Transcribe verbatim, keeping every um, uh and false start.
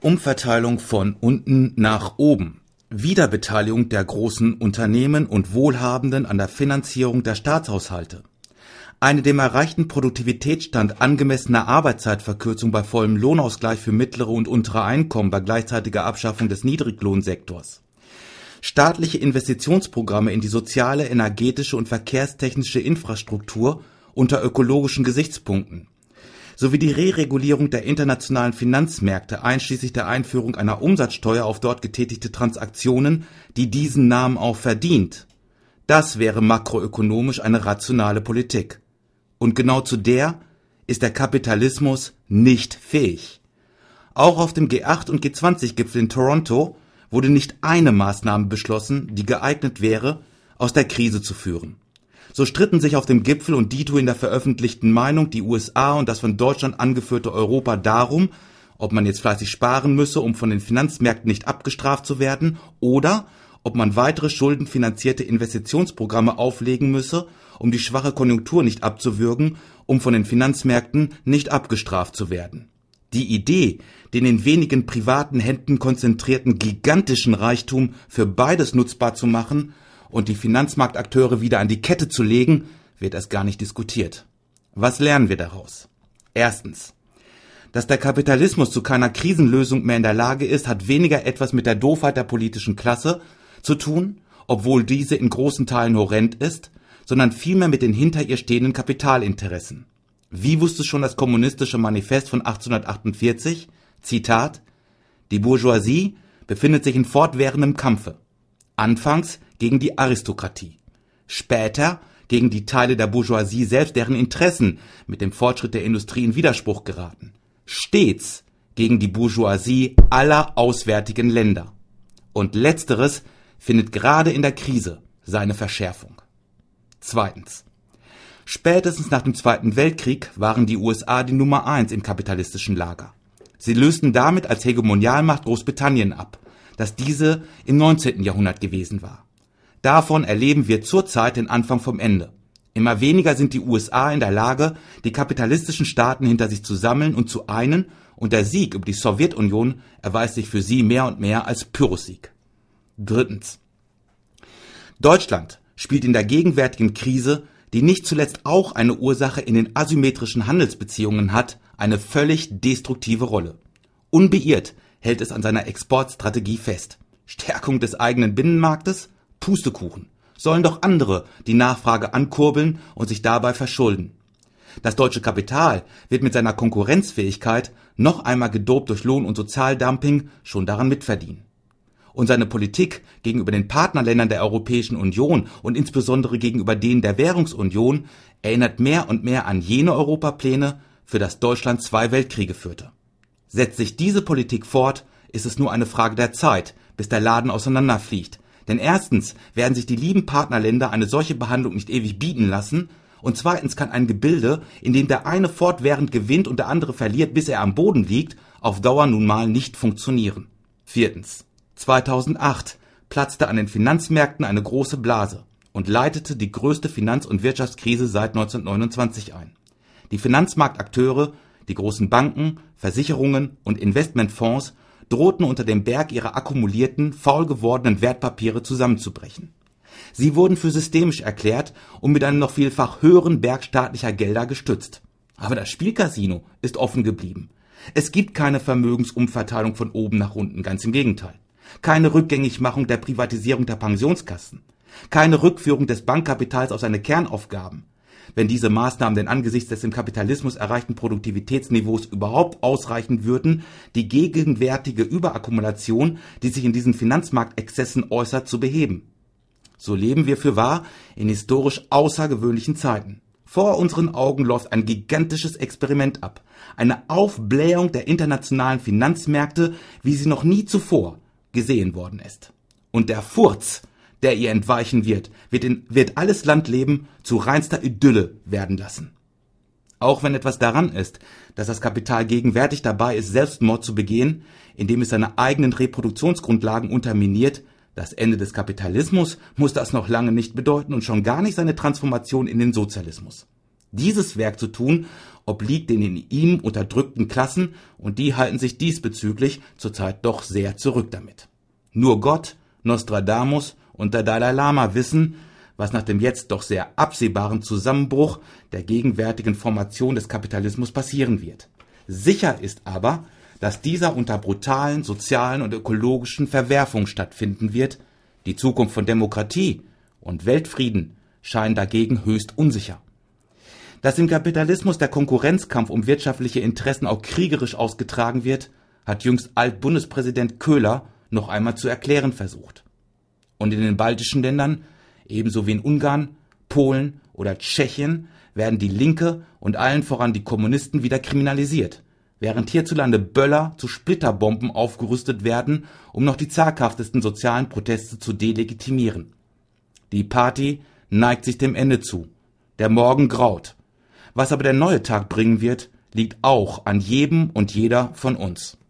Umverteilung von unten nach oben. Wiederbeteiligung der großen Unternehmen und Wohlhabenden an der Finanzierung der Staatshaushalte. Eine dem erreichten Produktivitätsstand angemessene Arbeitszeitverkürzung bei vollem Lohnausgleich für mittlere und untere Einkommen bei gleichzeitiger Abschaffung des Niedriglohnsektors. Staatliche Investitionsprogramme in die soziale, energetische und verkehrstechnische Infrastruktur unter ökologischen Gesichtspunkten. Sowie die Reregulierung der internationalen Finanzmärkte einschließlich der Einführung einer Umsatzsteuer auf dort getätigte Transaktionen, die diesen Namen auch verdient. Das wäre makroökonomisch eine rationale Politik. Und genau zu der ist der Kapitalismus nicht fähig. Auch auf dem G acht und G zwanzig Gipfel in Toronto wurde nicht eine Maßnahme beschlossen, die geeignet wäre, aus der Krise zu führen. So stritten sich auf dem Gipfel und dito in der veröffentlichten Meinung die U S A und das von Deutschland angeführte Europa darum, ob man jetzt fleißig sparen müsse, um von den Finanzmärkten nicht abgestraft zu werden, oder ob man weitere schuldenfinanzierte Investitionsprogramme auflegen müsse, um die schwache Konjunktur nicht abzuwürgen, um von den Finanzmärkten nicht abgestraft zu werden. Die Idee, den in wenigen privaten Händen konzentrierten gigantischen Reichtum für beides nutzbar zu machen und die Finanzmarktakteure wieder an die Kette zu legen, wird erst gar nicht diskutiert. Was lernen wir daraus? Erstens. Dass der Kapitalismus zu keiner Krisenlösung mehr in der Lage ist, hat weniger etwas mit der Doofheit der politischen Klasse zu tun, obwohl diese in großen Teilen horrend ist, sondern vielmehr mit den hinter ihr stehenden Kapitalinteressen. Wie wusste schon das kommunistische Manifest von achtzehnhundertachtundvierzig? Zitat: Die Bourgeoisie befindet sich in fortwährendem Kampfe. Anfangs gegen die Aristokratie, später gegen die Teile der Bourgeoisie selbst, deren Interessen mit dem Fortschritt der Industrie in Widerspruch geraten. Stets gegen die Bourgeoisie aller auswärtigen Länder. Und letzteres findet gerade in der Krise seine Verschärfung. Zweitens. Spätestens nach dem Zweiten Weltkrieg waren die U S A die Nummer eins im kapitalistischen Lager. Sie lösten damit als Hegemonialmacht Großbritannien ab, das diese im neunzehnten Jahrhundert gewesen war. Davon erleben wir zurzeit den Anfang vom Ende. Immer weniger sind die U S A in der Lage, die kapitalistischen Staaten hinter sich zu sammeln und zu einen, und der Sieg über die Sowjetunion erweist sich für sie mehr und mehr als Pyrrhussieg. Drittens. Deutschland spielt in der gegenwärtigen Krise, die nicht zuletzt auch eine Ursache in den asymmetrischen Handelsbeziehungen hat, eine völlig destruktive Rolle. Unbeirrt hält es an seiner Exportstrategie fest. Stärkung des eigenen Binnenmarktes? Pustekuchen. Sollen doch andere die Nachfrage ankurbeln und sich dabei verschulden. Das deutsche Kapital wird mit seiner Konkurrenzfähigkeit, noch einmal gedopt durch Lohn- und Sozialdumping, schon daran mitverdienen. Und seine Politik gegenüber den Partnerländern der Europäischen Union und insbesondere gegenüber denen der Währungsunion erinnert mehr und mehr an jene Europapläne, für das Deutschland zwei Weltkriege führte. Setzt sich diese Politik fort, ist es nur eine Frage der Zeit, bis der Laden auseinanderfliegt. Denn erstens werden sich die lieben Partnerländer eine solche Behandlung nicht ewig bieten lassen, und zweitens kann ein Gebilde, in dem der eine fortwährend gewinnt und der andere verliert, bis er am Boden liegt, auf Dauer nun mal nicht funktionieren. Viertens. zweitausendacht platzte an den Finanzmärkten eine große Blase und leitete die größte Finanz- und Wirtschaftskrise seit neunzehnhundertneunundzwanzig ein. Die Finanzmarktakteure, die großen Banken, Versicherungen und Investmentfonds drohten unter dem Berg ihrer akkumulierten, faul gewordenen Wertpapiere zusammenzubrechen. Sie wurden für systemisch erklärt und mit einem noch vielfach höheren Berg staatlicher Gelder gestützt. Aber das Spielcasino ist offen geblieben. Es gibt keine Vermögensumverteilung von oben nach unten, ganz im Gegenteil. Keine Rückgängigmachung der Privatisierung der Pensionskassen. Keine Rückführung des Bankkapitals auf seine Kernaufgaben. Wenn diese Maßnahmen denn angesichts des im Kapitalismus erreichten Produktivitätsniveaus überhaupt ausreichen würden, die gegenwärtige Überakkumulation, die sich in diesen Finanzmarktexzessen äußert, zu beheben. So leben wir fürwahr in historisch außergewöhnlichen Zeiten. Vor unseren Augen läuft ein gigantisches Experiment ab. Eine Aufblähung der internationalen Finanzmärkte, wie sie noch nie zuvor gesehen worden ist. Und der Furz, der ihr entweichen wird, wird, in, wird alles Landleben zu reinster Idylle werden lassen. Auch wenn etwas daran ist, dass das Kapital gegenwärtig dabei ist, Selbstmord zu begehen, indem es seine eigenen Reproduktionsgrundlagen unterminiert, das Ende des Kapitalismus muss das noch lange nicht bedeuten und schon gar nicht seine Transformation in den Sozialismus. Dieses Werk zu tun, obliegt den in ihm unterdrückten Klassen, und die halten sich diesbezüglich zurzeit doch sehr zurück damit. Nur Gott, Nostradamus und der Dalai Lama wissen, was nach dem jetzt doch sehr absehbaren Zusammenbruch der gegenwärtigen Formation des Kapitalismus passieren wird. Sicher ist aber, dass dieser unter brutalen sozialen und ökologischen Verwerfungen stattfinden wird. Die Zukunft von Demokratie und Weltfrieden scheint dagegen höchst unsicher. Dass im Kapitalismus der Konkurrenzkampf um wirtschaftliche Interessen auch kriegerisch ausgetragen wird, hat jüngst Altbundespräsident Köhler noch einmal zu erklären versucht. Und in den baltischen Ländern, ebenso wie in Ungarn, Polen oder Tschechien, werden die Linke und allen voran die Kommunisten wieder kriminalisiert, während hierzulande Böller zu Splitterbomben aufgerüstet werden, um noch die zaghaftesten sozialen Proteste zu delegitimieren. Die Party neigt sich dem Ende zu. Der Morgen graut. Was aber der neue Tag bringen wird, liegt auch an jedem und jeder von uns.